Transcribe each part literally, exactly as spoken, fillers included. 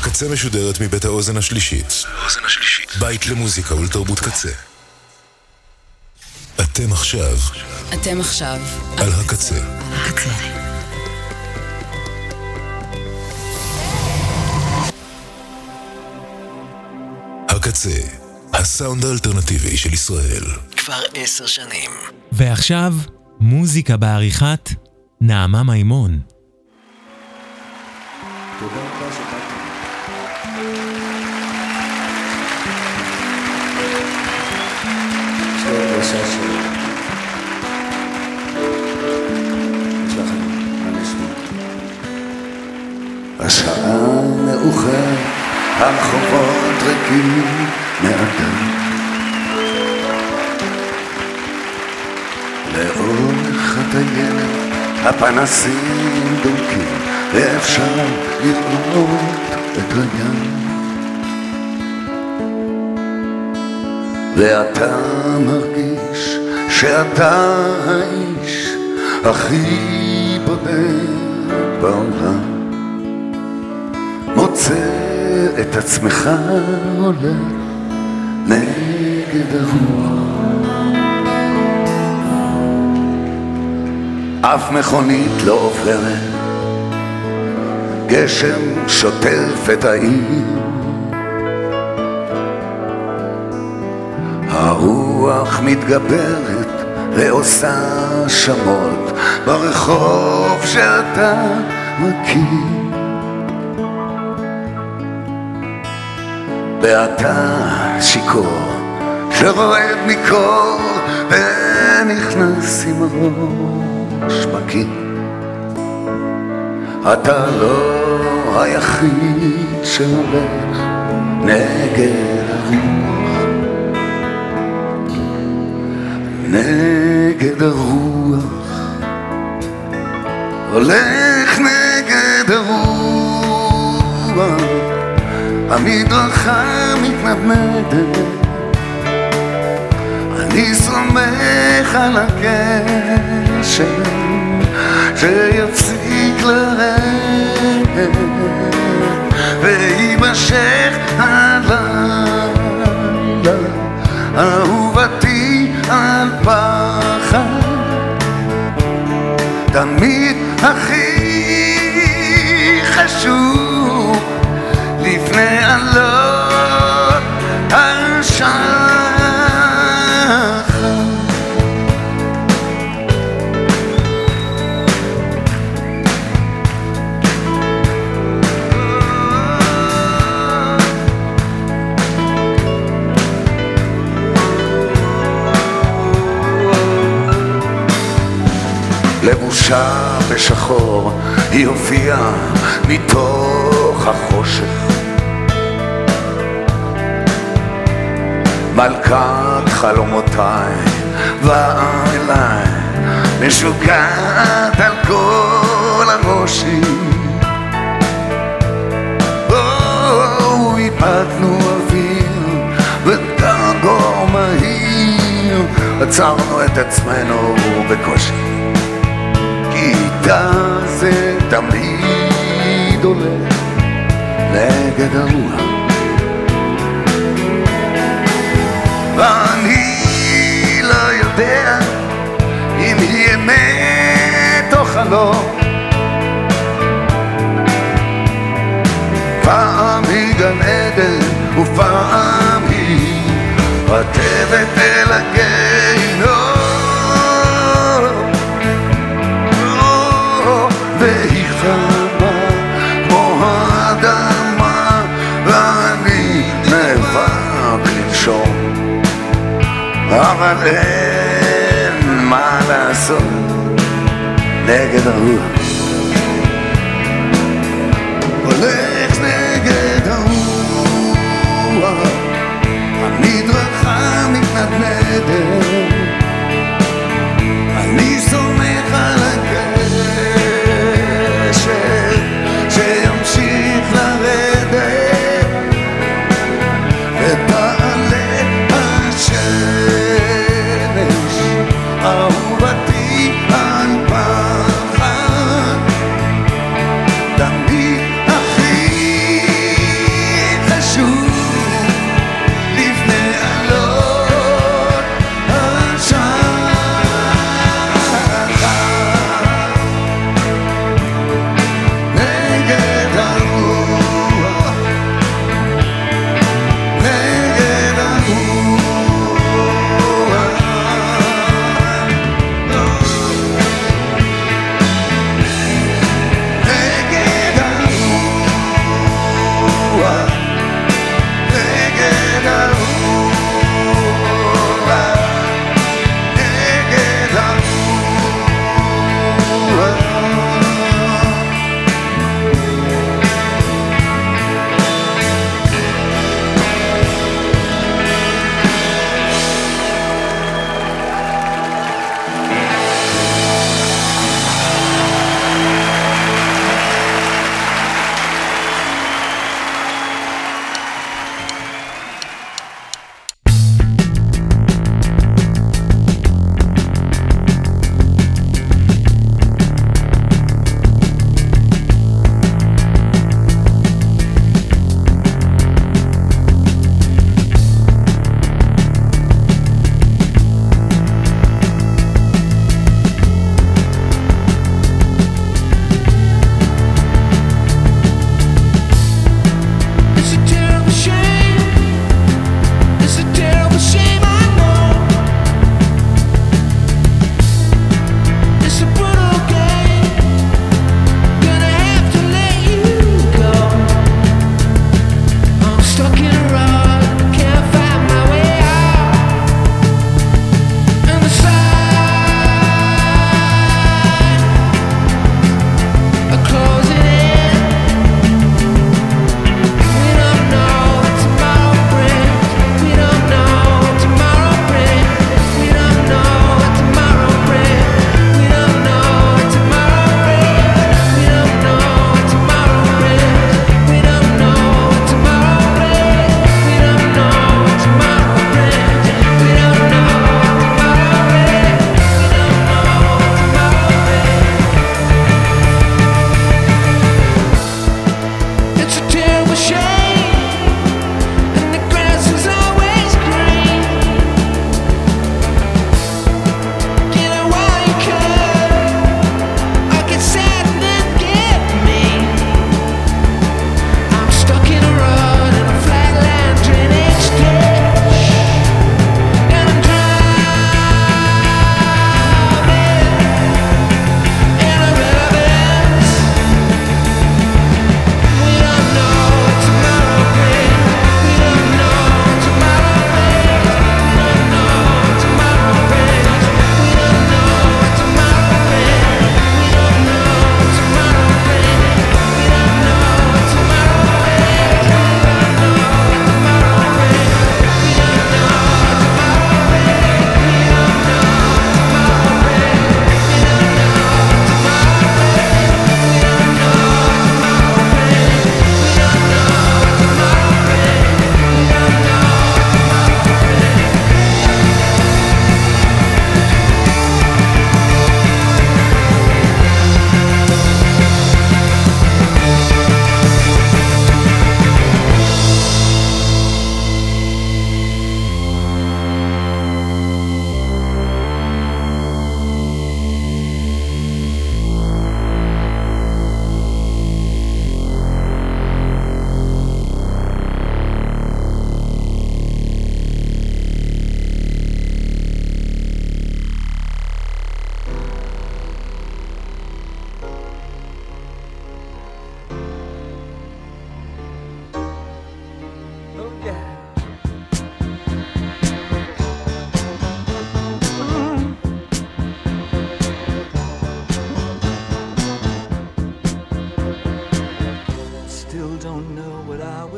הקצה משודרת מבית האוזן השלישית. בית למוזיקה ולתרבות קצה. אתם עכשיו. אתם עכשיו. על הקצה. הקצה. הקצה. הסאונד האלטרנטיבי של ישראל. כבר עשר שנים. ועכשיו, מוזיקה בעריכת נעמה מימון. תודה רבה שבאתם. יש לי הרגשה ש... יש לכם מה לשמוע. השעה מאוחר, הרחובות ריקים מאדם. לאורך הטיילת הפנסים דולקים ואפשר לראות את הים. ואתה מרגיש שאתה האיש הכי בודד בעולם. מוצא את עצמך הולך נגד הרוח. אף מכונית לא עוברת, גשם שוטף את העיר. הרוח מתגברת ועושה שמות ברחוב שאתה מכיר. ואתה שיקור שרועד מקור ונכנס עם הראש בקיר. אתה לא היחיד שהולך נגד הרוח, נגד הרוח, הולך נגד הרוח. המדרכה מתנדנדת, אני סומך על הגשם שיפסיק לרדת ויימשך הלילה. אהובתי על פחד, תמיד הכי חשוב לפני עלות השחר. לבושה בשחור היא הופיעה מתוך החושך, מלכת חלומותיי באה אליי, משוגעת על כל הראשים. או, איבדנו אוויר ודרגור מהיר, עצרנו את עצמנו בקושי, כי איתה זה תמיד עולה נגד הרוח. ואני לא יודע אם היא אמת או חלום. פעם היא גן עדן ופעם היא רכבת אל הגיהינום. והיא חמה כמו האדמה ואני נאבק לנשום, אבל אין מה לעשות נגד הרוח. הולך נגד הרוח, המדרכה מתנדנדת, אני סומך על הגשם שימשיך לרדת ותעלה השמש. אהובתי על פחד,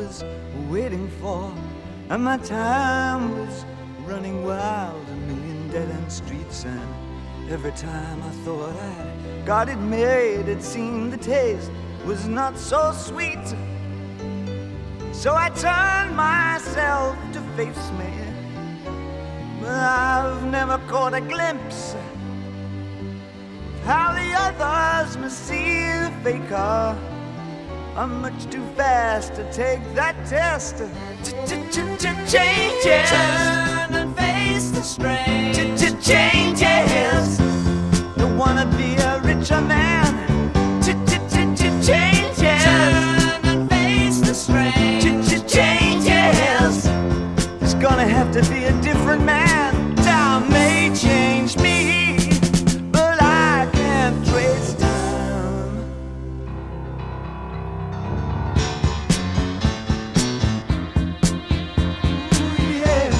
was waiting for, and my time was running wild, a million dead-end streets, and every time I thought I'd got it made, it seemed the taste was not so sweet. So I turned myself to face me, but I've never caught a glimpse of how the others must see the faker. I'm much too fast to take that test. Changes. Turn and face the strain. Changes. Don't wanna be a richer man. Changes. Turn and face the strain. Changes. There's gonna have to be a different man. Time may change me, but I can't trace time. Ooh, yeah.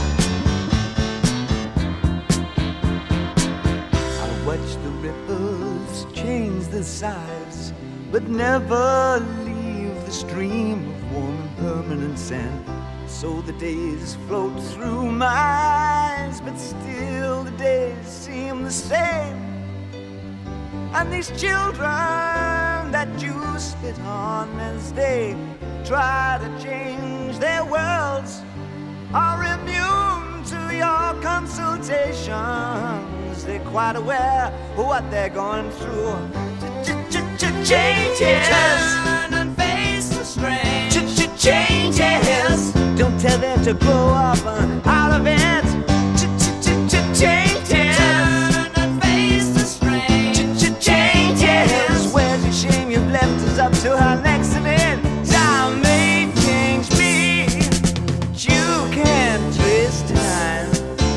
I watch the ripples change the size, but never leave the stream of warm and permanent sand. So the days float through my eyes, but still the days seem the same. And these children that you spit on as they try to change their worlds are immune to your consultations. They're quite aware of what they're going through. Changes. Turn and face the strange. Changes. Don't tell them to grow up out of it. Changes. Turn and face the strange. Changes. Where's your shame you've left us up to our next event? Time may change me, but you can't twist time.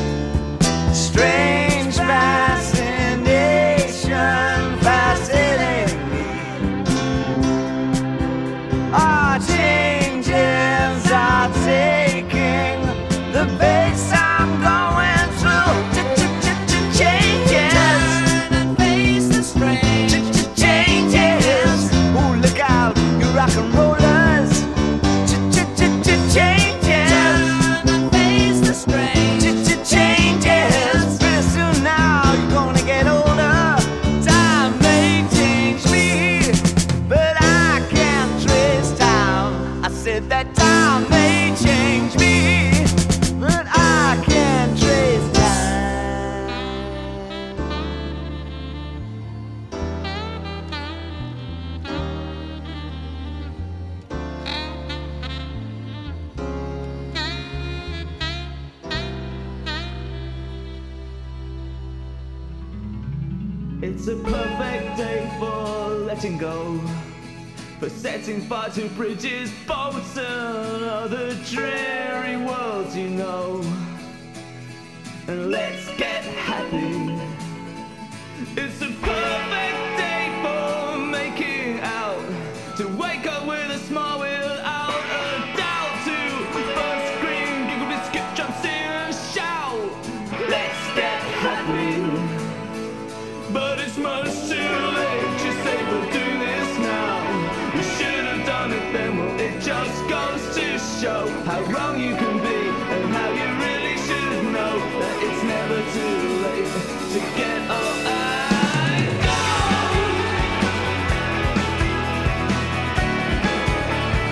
Strange fascination fascinating me. Our changes are taking the pace I'm going through. Changes. Turn and face the strange. Changes. Ooh, look out, you rock and rollers. Changes. Turn and face the strange. Changes. Pretty soon now you're gonna get older. Time may change me, but I can't trace time. I said that time may change me, but I can't trace time. It's a perfect day for letting go, for setting fire to bridges, boats and other dreary worlds you know. And let's get happy. It's a perfect day for making out, to wake up with a smile without a doubt, to first scream, giggle, skip, jump, sing and shout. Let's get happy. But it's much too late, you say we'll do this now. We should have done it then, well it just goes to show how wrong you can be, and how you really should know that it's never too late to get up and go.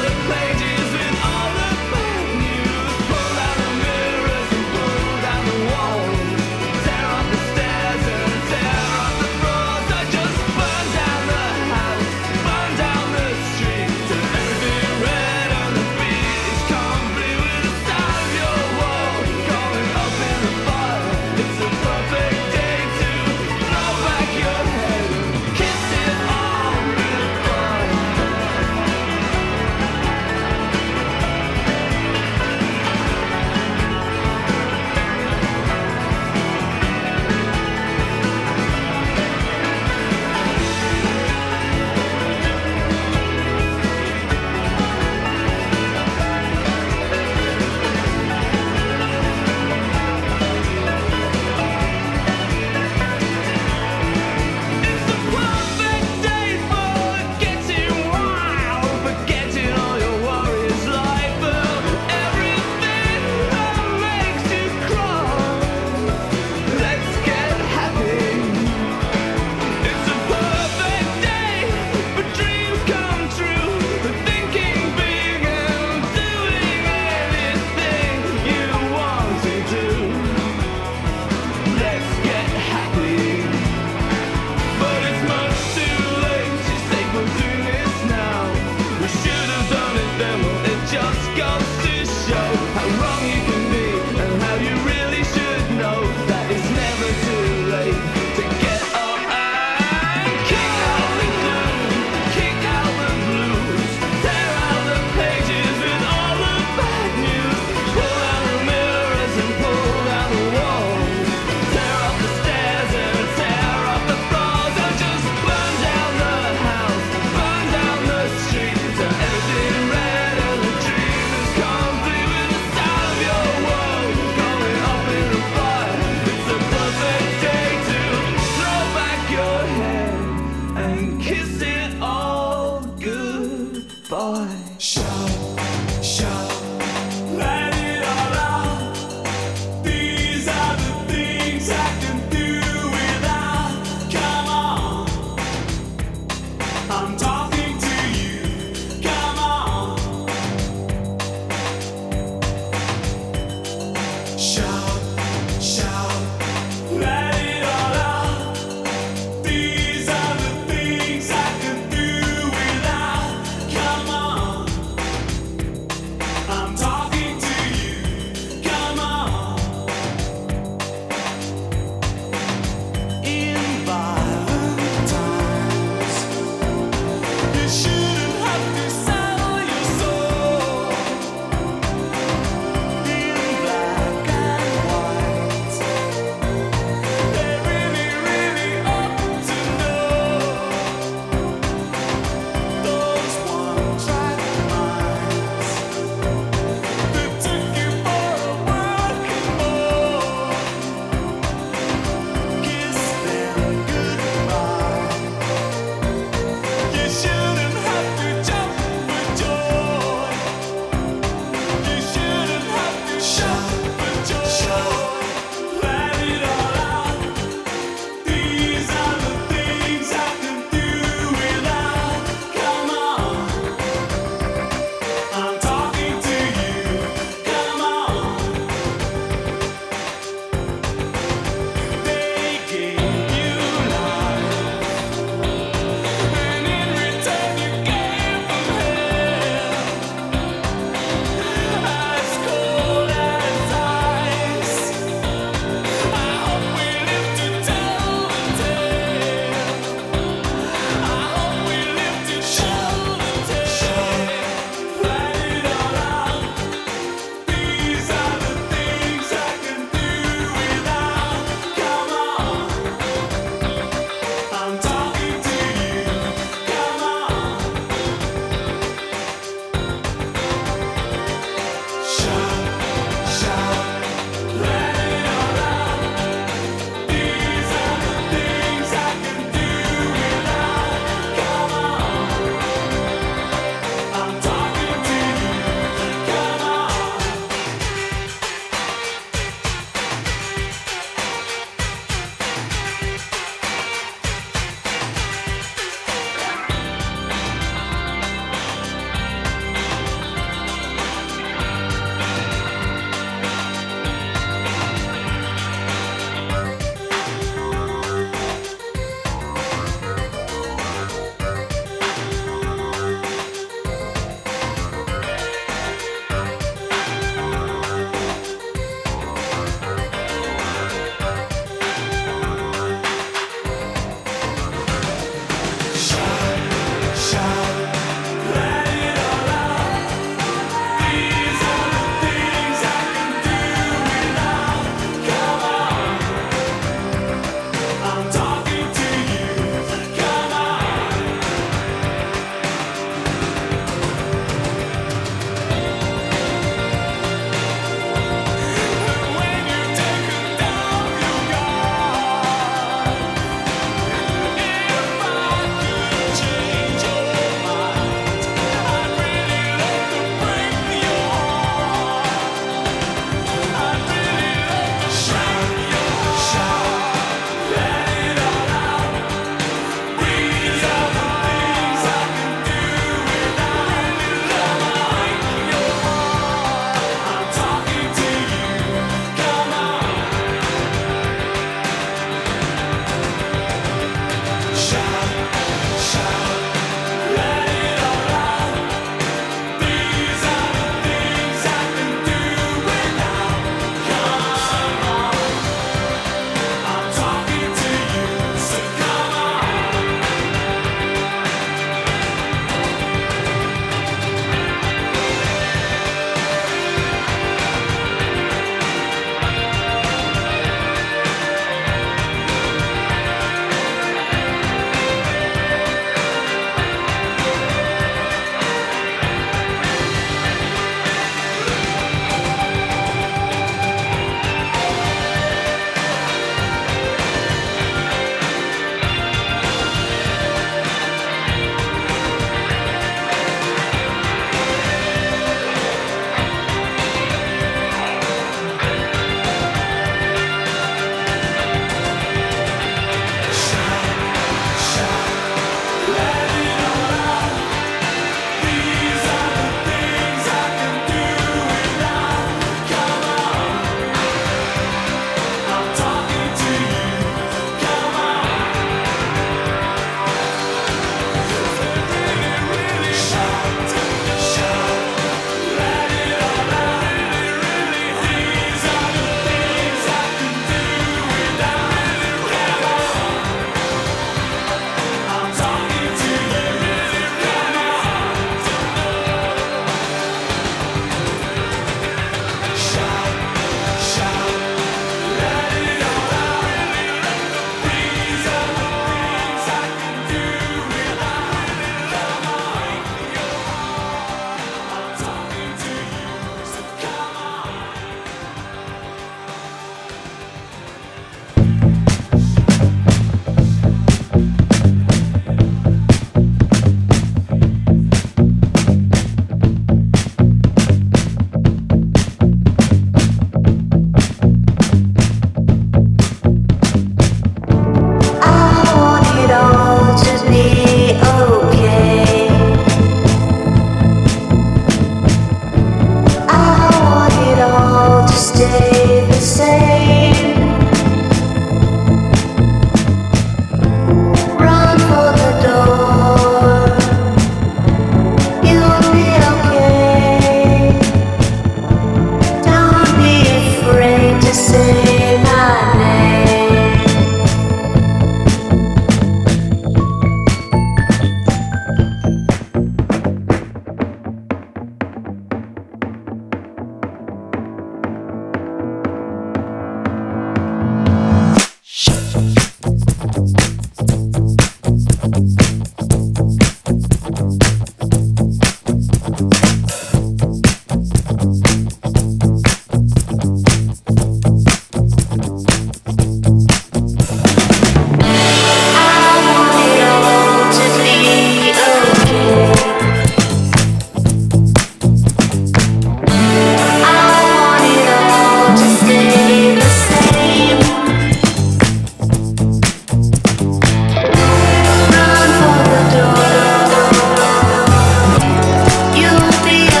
You'll be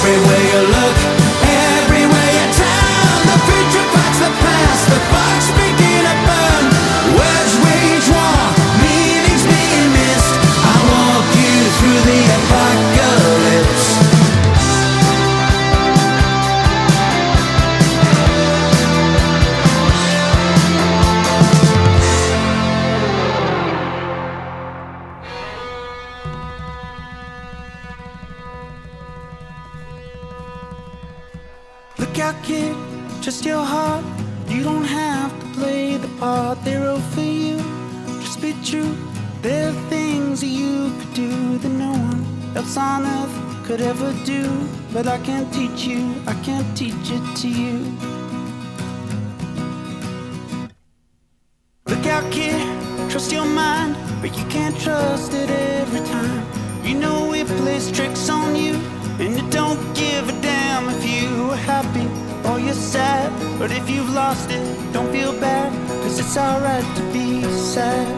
everywhere you look, everywhere you turn. The future fights the past, the clock's begin to burn. Words wage war, meanings being missed. I walk you through the apocalypse. Look out, kid, just your heart. You don't have to play the part. They're all for you. Just be true. There are things that you could do that no one else on earth could ever do. But I can't teach you, I can't teach it to you. Look out, kid, trust your mind, but you can't trust it every time. You know it plays tricks on you, and it don't give a damn if you are happy or you're sad. But if you've lost it, don't feel bad, cause it's alright to be sad.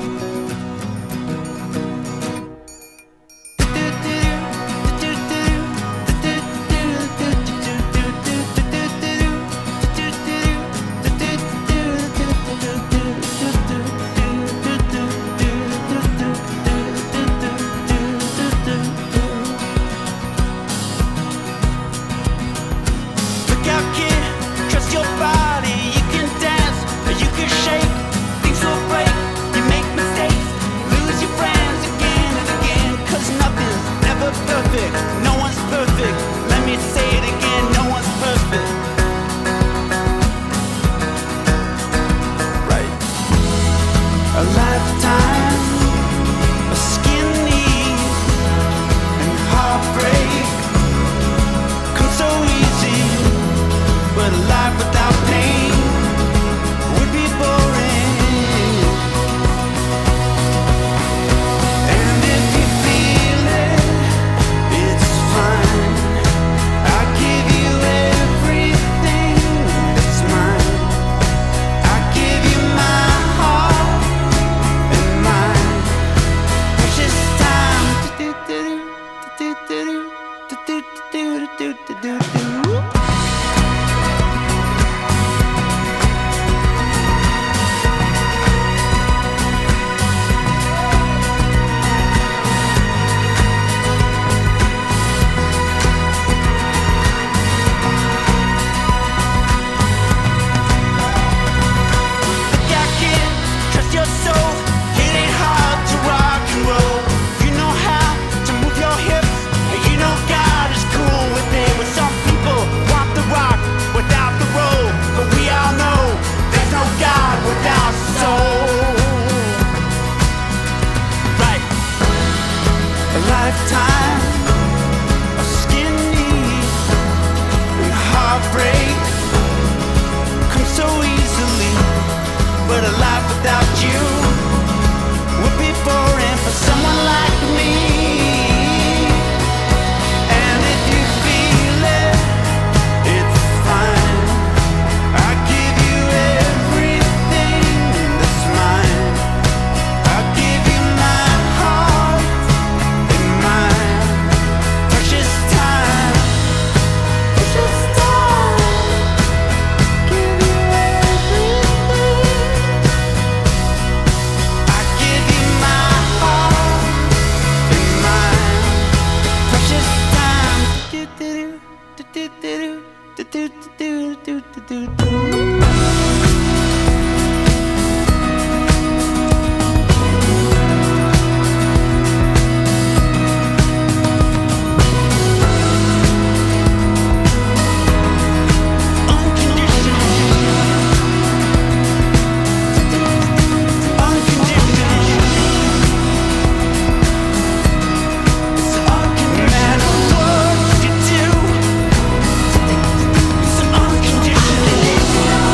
Unconditional.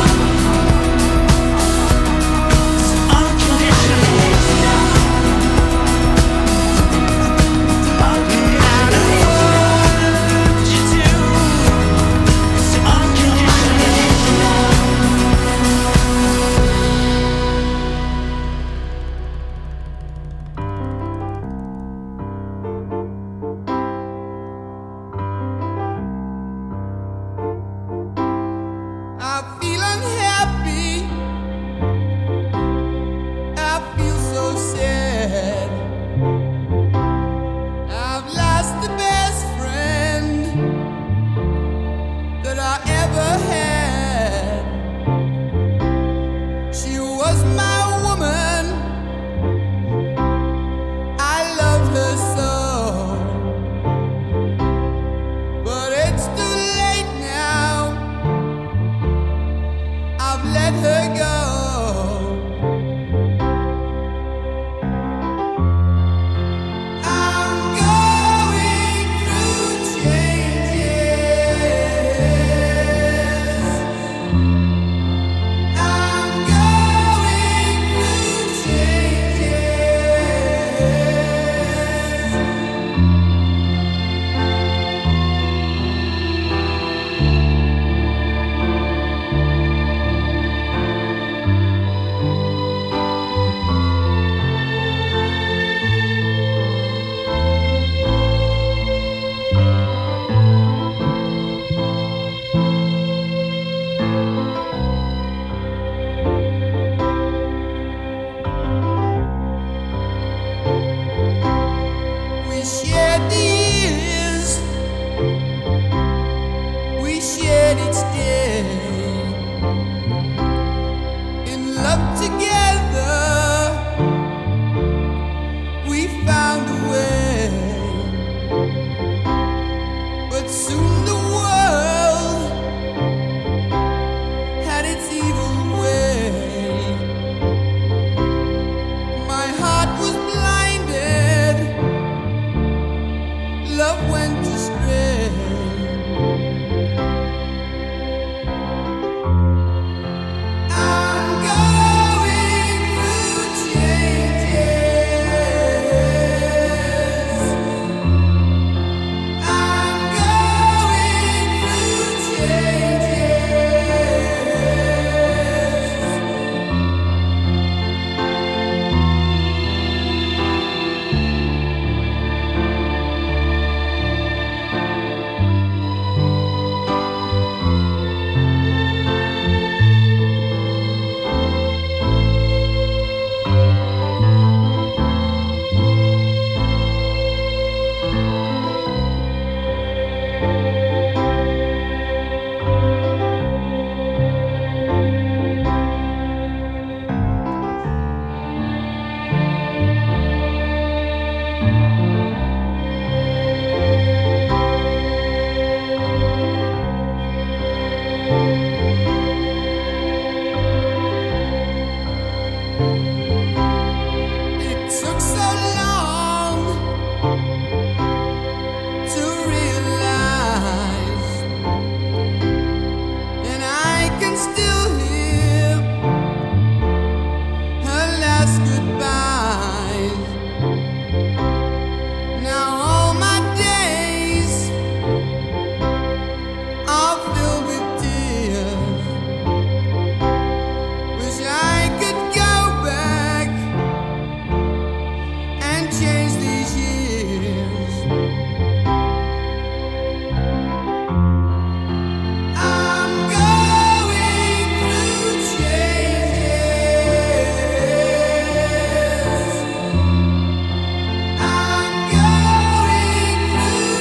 spend each day in love together. We found a way, but soon the world had its evil way. My heart was blinded, love went astray. I'm going through changes. I'm going through It took so long to realize, and I can still hear her last goodbyes. Now all my days are filled with tears. Wish I could go back and change these years. I'm going through changes. I'm going through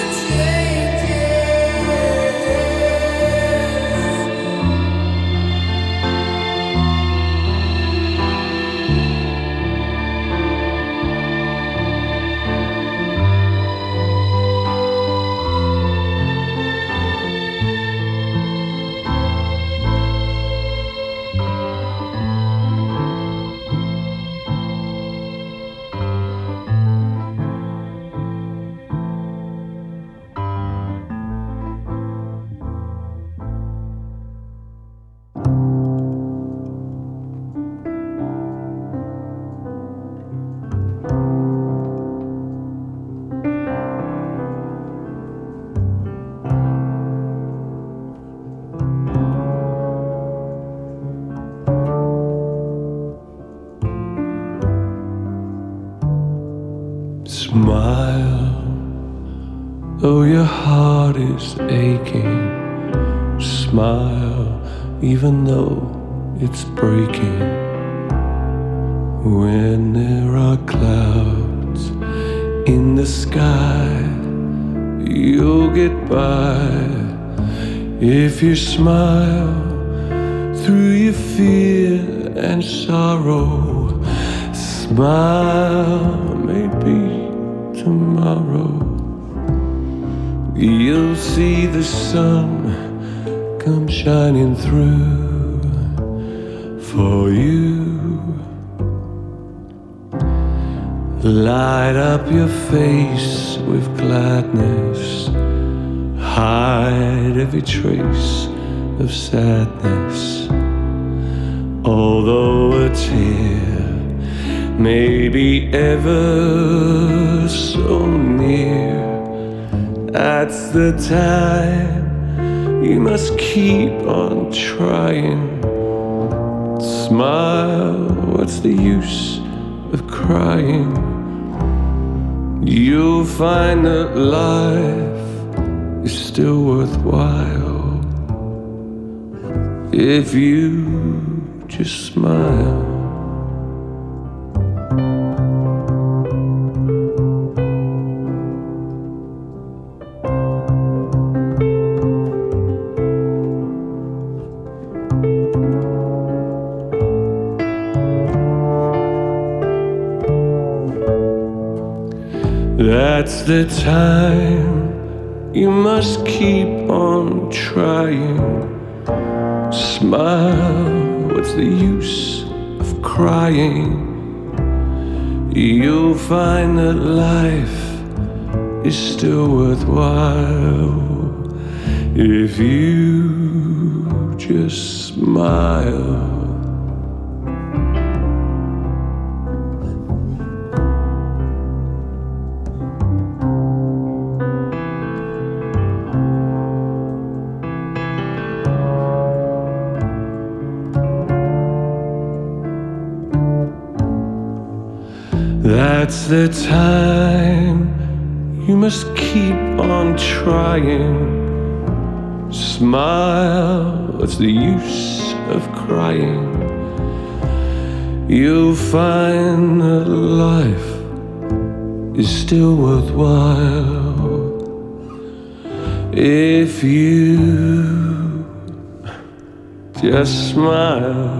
Smile, though your heart is aching. Smile, even though it's breaking. When there are clouds in the sky, you'll get by if you smile through your fear and sorrow. Smile, maybe tomorrow you'll see the sun come shining through for you. Light up your face with gladness, hide every trace of sadness. Although a tear may be ever so near, that's the time you must keep on trying. Smile, what's the use of crying? You'll find that life is still worthwhile if you just smile. That's the time you must keep on trying. Smile, what's the use of crying? You'll find that life is still worthwhile if you just smile. That's the time you must keep on trying. Smile, what's the use of crying? You'll find that life is still worthwhile if you just smile.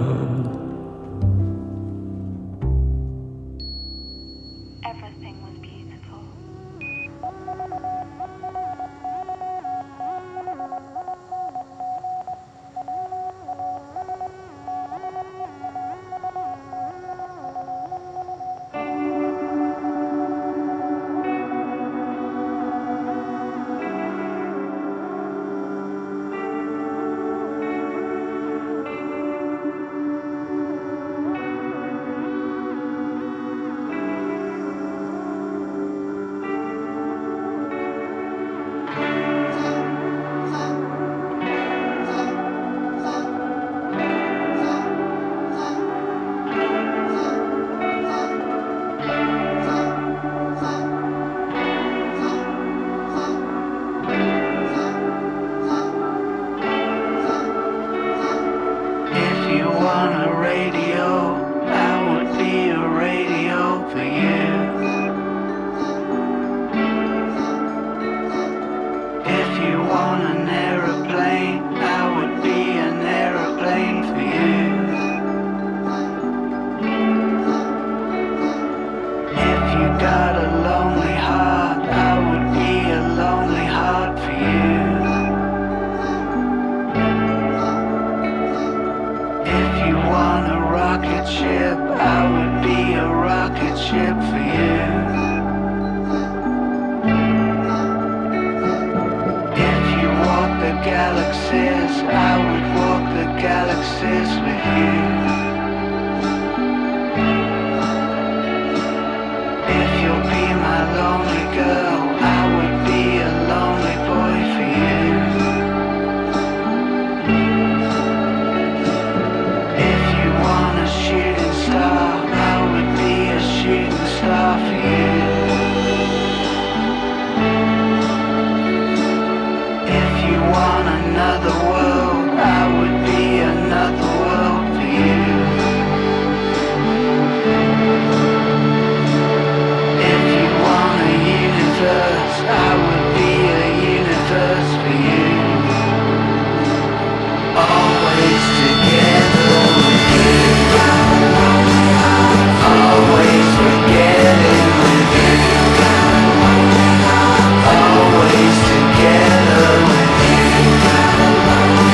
Always together with you.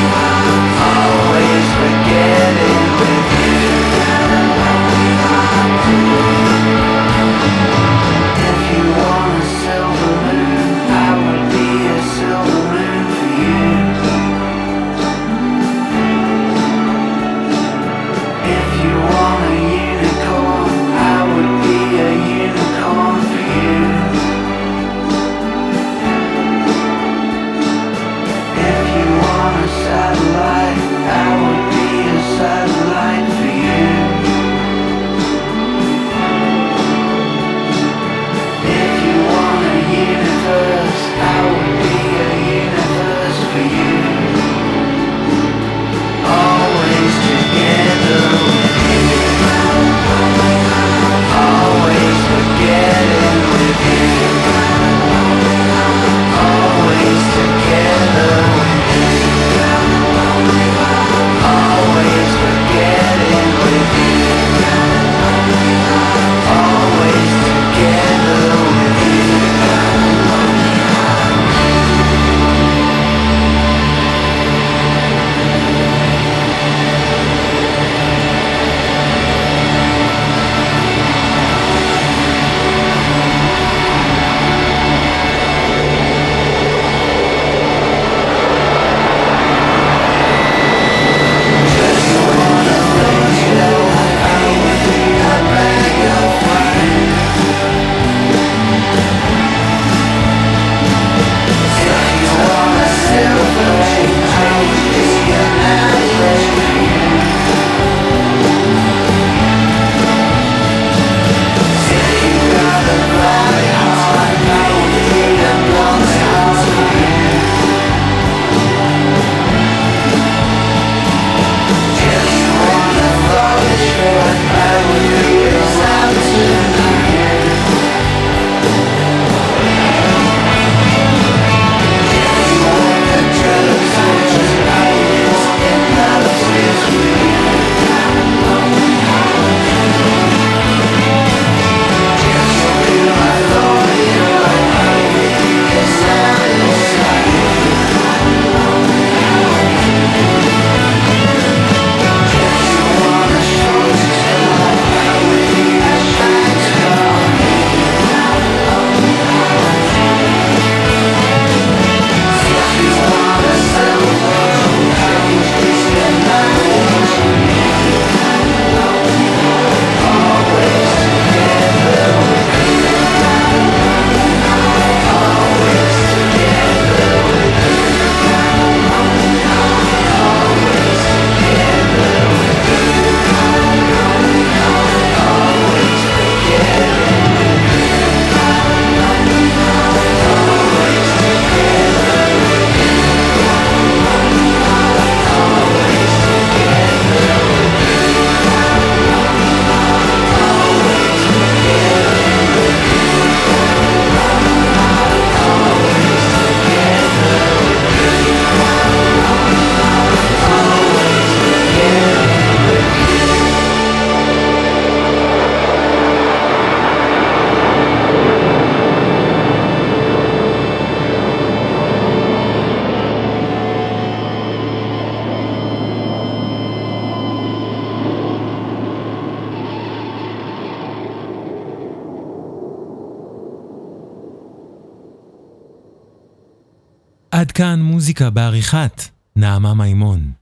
עד כאן מוזיקה בעריכת נעמה מימון.